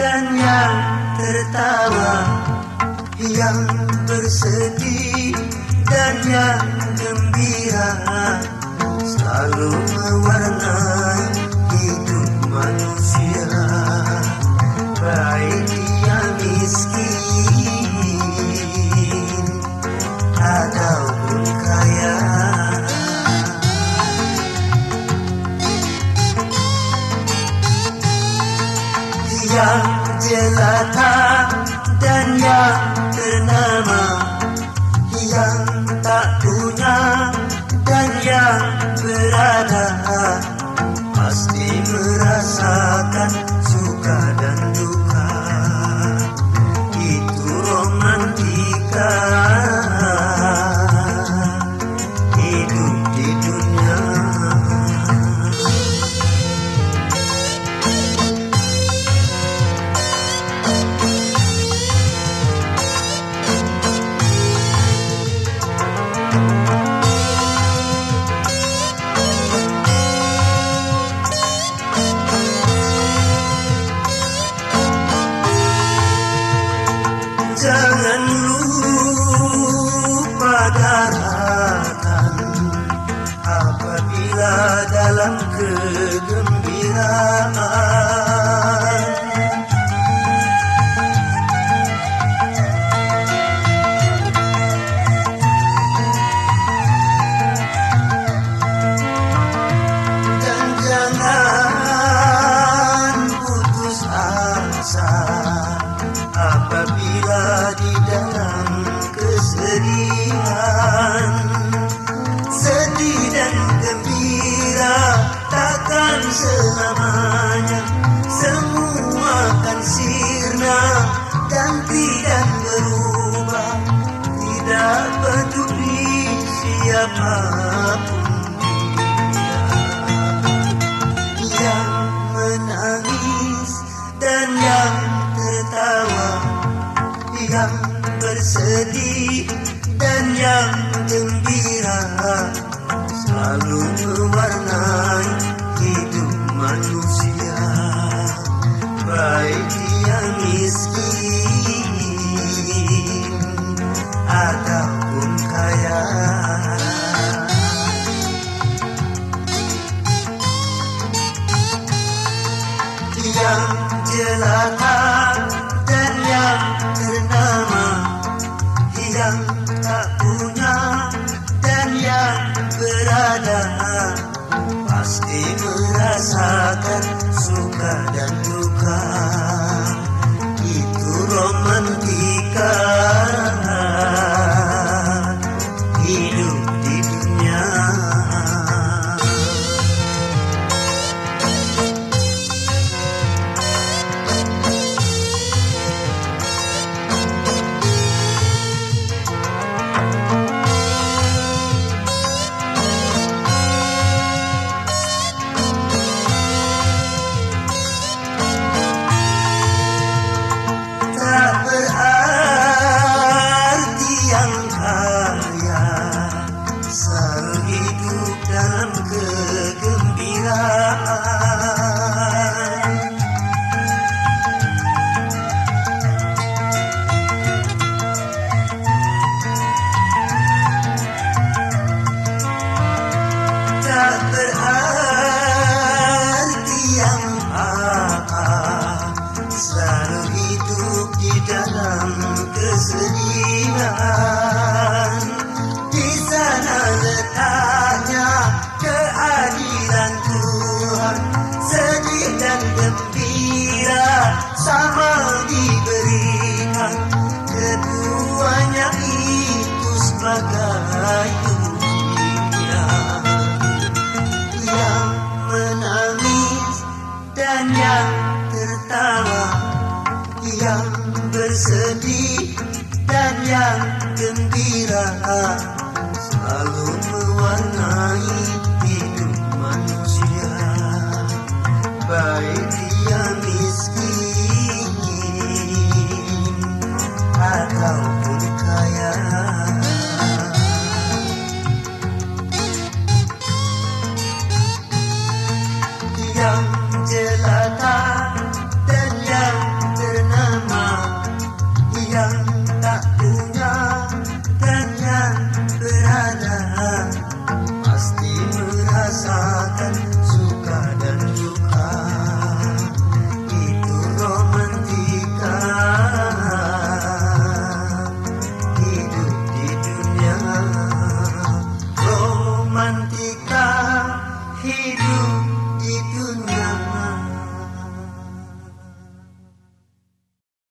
dan yang tertawa, yang bersedih dan yang gembira, selalu mewarnai hidup manusia, baik dia miskin ataupun kaya. Yang jelata dan yang ternama, yang tak punya dan yang berada, pasti merasakan suka dan duka. Itu romantika hidup di dunia. Jangan lupa darahkan apabila dalam kegembiraan. Dan jangan putus asa apabila di dalam kesedihan. Sedih dan gembira takkan selamanya, semua kan sirna, ganti dan berubah, tidak peduli siapapun dia. Yang menangis dan yang tertawa, yang bersedih dan yang gembira, selalu mewarnai hidup manusia, baik dia miskin ataupun kaya. Yang jelata dan yang ternama, yang tak punya dan yang berada, pasti merasakan suka dan duka. Itu romantika hidup di dunia. Tak berarti yang apa, selalu hidup di dalam kesedihan. Di sana letaknya keadilan Tuhan, sedih dan gembira sama diberikan, keduanya itu sebagai dunia. Yang menangis dan yang tertawa, yang bersedih dan yang gembira, selalu mewarnai hidup manusia, baik